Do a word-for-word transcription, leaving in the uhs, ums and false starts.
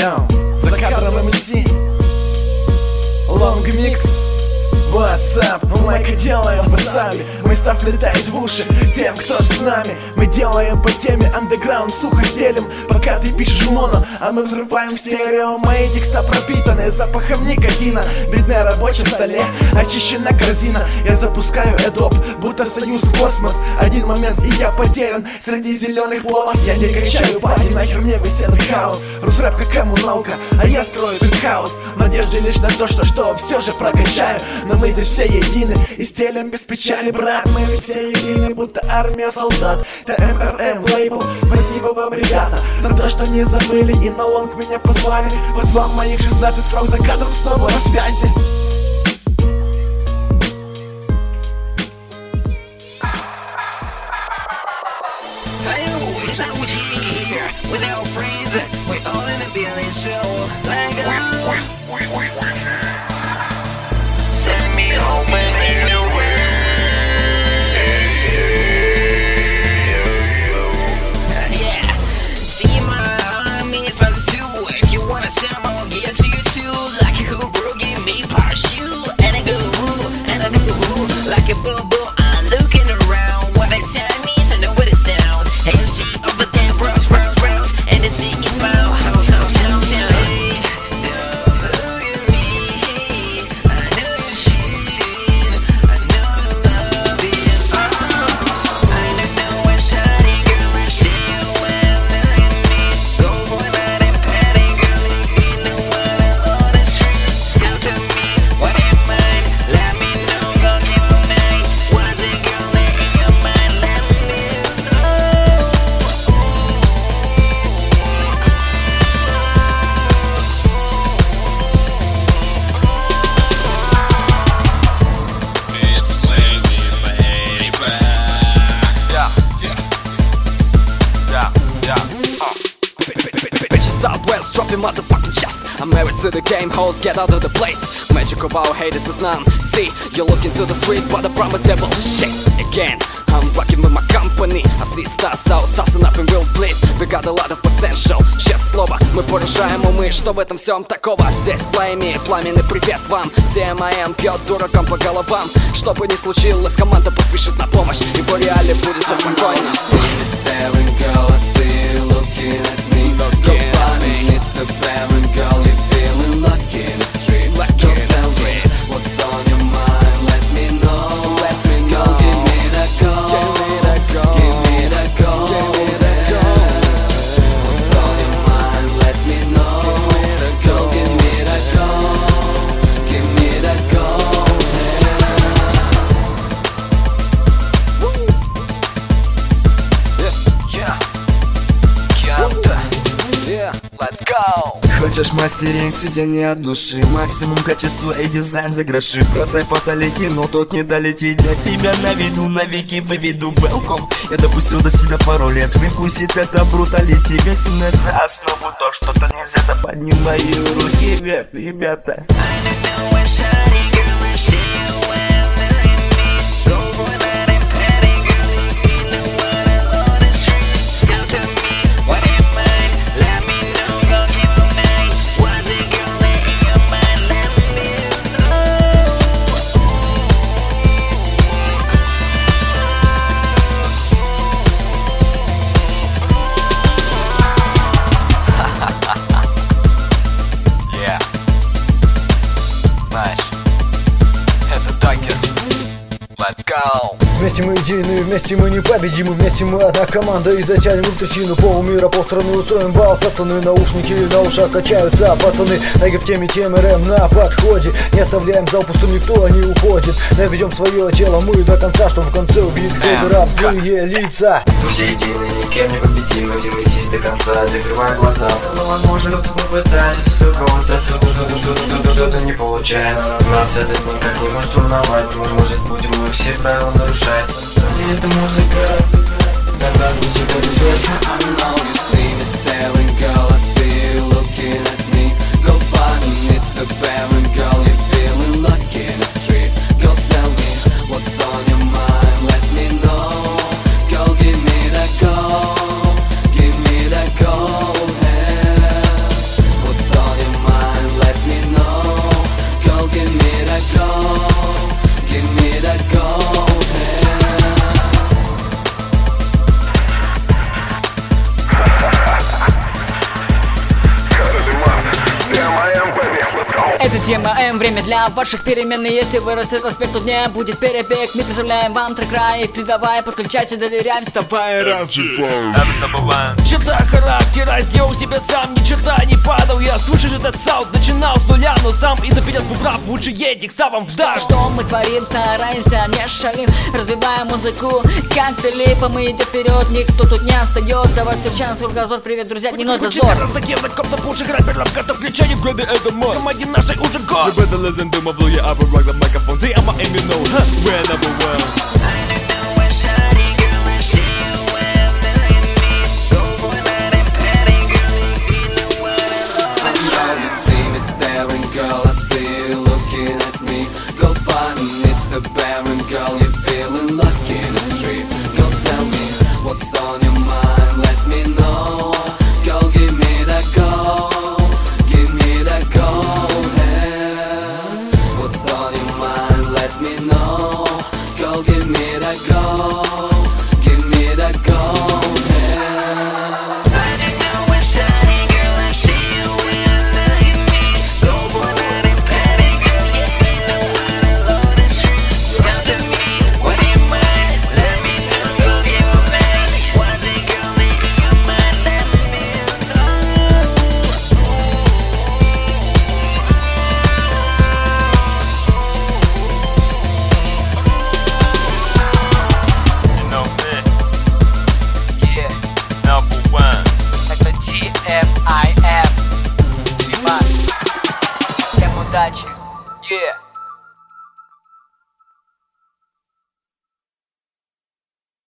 Йоу, за кадром эм си Long Mix. WhatsApp, лайка делаем в сами. Мы став летает в уши тем, кто с нами. Мы делаем по теме андеграунд, сухо стелим. Пока ты пишешь в моно, а мы взрываем в стерео. Мои текста пропитаны запахом никотина. Бит на рабочем столе, очищена корзина. Я запускаю эдоп, будто союз в космос. Один момент и я потерян среди зеленых полос. Я не качаю пати, нахер мне весь этот хаос. Русрэп как коммуналка, а я строю битхаус. В надежде лишь на то, что что все же прокачаю. Но мы здесь все едины и стелем без печали, брат. Мы все едины, будто армия солдат. тэ эм эр эм лейбл, спасибо вам, ребята, за то, что не забыли и на лонг меня позвали. Вот вам моих шестнадцать строк, за кадром снова на связи. Southwest, dropping motherfucking chest. I'm married to the game, hoes, get out of the place. Magic of our haters is none. See, you look into the street, but I promise they will shit again. I'm rocking with my company. I see stars out, stars and up and will bleed. We got a lot of potential. Сейчас слово, мы поражаем умы. Что в этом всем такого? Здесь Флейми, пламенный привет вам. тэ эм эм бьет дуракам по головам. Что бы ни случилось, команда поспешит на помощь. И в реале будет все спокойно. It's a barren girl, you're feeling lucky in the street. Lucky in the street. What's on your mind? Let me know. Let me know. Go, give me that go. Give me that go. Give me that go. Give me that go. What's on your mind? Let me know. Go, give me that go. Give me that go. Yeah. Yeah. Yeah. Let's go! Хочешь мастеринг, сиденье от души. Максимум качества и дизайн за гроши. Бросай фото, лети, но тут не долетит. Для тебя на виду, навеки выведу. Welcome. Я допустил до себя пару лет. Выкусит это бруталити. Весенет за основу то, что-то нельзя. Да поднимай руки вверх, ребята. Let's go! Вместе мы едины, вместе мы непобедимы. Вместе мы одна команда и затянем в трясину. Полмира полстраны устроим бал. Сатаны, наушники на ушах качаются пацаны. Ноги в теме, темы рэм на подходе. Не оставляем зал пустым, никто не уходит. Наведем свое тело мы до конца, чтобы в конце убить рап злые лица. Мы все едины, никем не победимы. Будем идти до конца, закрывая глаза. Но возможно кто-то попытается, что кого-то что-то не получается. Нас это никак не может волновать. Мы, может, будем мы все правила нарушать. И эта музыка, когда мы тебя везет. I know you see me staring, girl, I see you looking at me. Go find me, it's a barren girl, you're feeling lucky in the street. Go tell me what's on your mind, let me know. Go give me that go, give me that go, yeah. What's Тема М, время для ваших перемен. И если вырастет аспект, то не будет перебег. Мы представляем вам трек рай. Ты давай, подключайся, доверяй, вставай. Черта характера, сделал себя сам, ни черта не падал. Я слышишь этот саунд, начинал с нуля, но сам и наперед выбрав, лучше едь к савам в дашь. Что мы творим, стараемся, не шалим. Развиваем музыку, как липом, мы идем вперед, никто тут не отстает. Давай встречаем с кругозор, привет, друзья, дневной дозор. На ком-то пушек, рэпер, в карту включение, гроби это мой. Команде нашей уже год. Вы better listen to my flow, yeah, I will rock the microphone. They are my aim, you know, huh? We're number one. Girl, I see you looking at me. Go find me, it's a barren girl. You're feeling lucky in the street. Go tell me what's on your mind. Let me know. Go give me that gold. Give me that gold. Hey. What's on your mind? Let me know. Go give me that gold. Give me that gold. Hey. Всем удачи! Yeah!